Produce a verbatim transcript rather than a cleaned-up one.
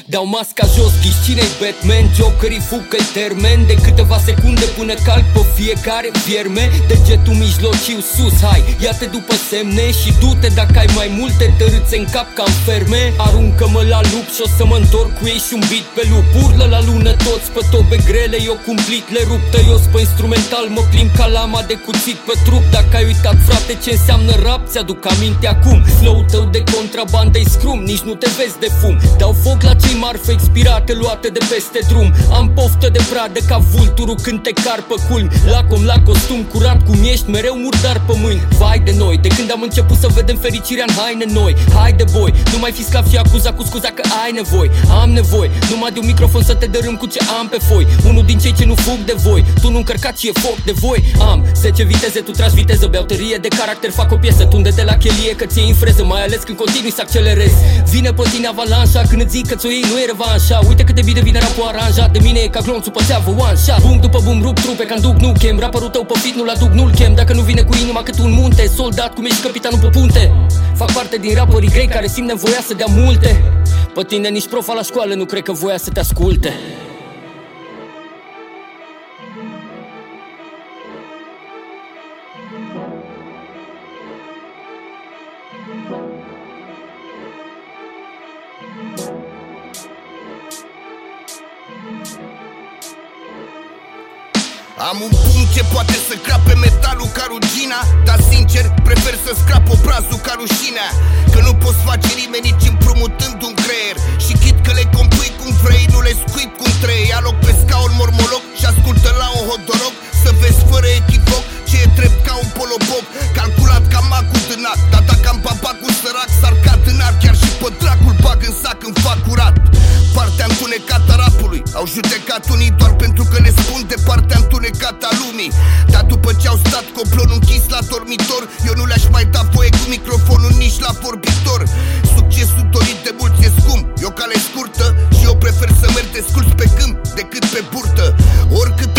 Dau masca jos, ghiși cine-i Batman? Jokerii fucă-i termen de câteva secunde până calc pe fiecare vierme. Degetul mijlociu sus, hai, ia-te după semne și du-te dacă ai mai multe tărâțe în cap ca în ferme. Aruncă-mă la lup și o să mă întorc cu ei și un beat pe lup. Urlă la lună toți pe tobe grele, eu cumplit le rup. Tăios pe instrumental, mă plimb ca lama de cuțit pe trup. Dacă ai uitat, frate, ce înseamnă rap, ți-aduc aminte acum. Flow-ul tău de contrabandă-i scrum, nici nu te vezi de fum. Dau foc la cei marfe expirate luate de peste drum. Am poftă de pradă ca vulturul când te car pe culmi. Lacom la costum curat cum ești, mereu murdar pe mâini. Vai de noi, de când am început să vedem fericirea în haine noi. Haide boy, nu mai fi sclav și acuza cu scuza că ai nevoi. Am nevoie, numai de un microfon să te dărâm cu ce am pe foi. Unul din cei ce nu fug de voi, tu nu încărcat și e foc de voi. Am zece viteze, tu tragi viteză, beau tărie de caracter, fac o piesă. Tunde de la chelie că ți-e în freză, mai ales când continui să accelerezi. Vine pe tine avalanșa când îți zic că ți-o iei, nu e revanșa. Uite cât de bine vine rapul aranjat de mine, e ca glonțul pe țeavă, one shot. Bum după bum, rup trupe ca-n duc, nu chem. Rapperul tău pe fit nu-l aduc, nu-l chem. Dacă nu vine cu inima cât un munte, soldat cum ești capitanul pe punte. Fac parte din rapperii grei care simt nevoia să dea multe. Pe tine nici profa la școală nu cred că voia să te asculte. Am un punct ce poate să crape metalul ca rugina, dar sincer prefer să scrap obrazul ca rușinea. Că nu poți face nimeni nici împrumutând un creier. Și chit că le compui cum vrei, nu le scuip cum trei. Ia loc pe scaun mormolog și ascultă la un hot-dog. Să vezi fără echivoc ce e drept ca un polobog. Calculat ca macul dânat, dar dacă am babacul sărac s-ar în ar. Chiar și pe dracul bag în sac în fac curat. Partea întunecată a rapului au judecat unii doar pentru că le spun de partea întunecată a lumii. Dar după ce au stat coplonul închis la dormitor, eu nu le-aș mai da voie cu microfonul nici la vorbitor. Succesul dorit de mulți e scump, e o cale scurtă și eu prefer să merg desculț pe câmp decât pe burtă. Oricât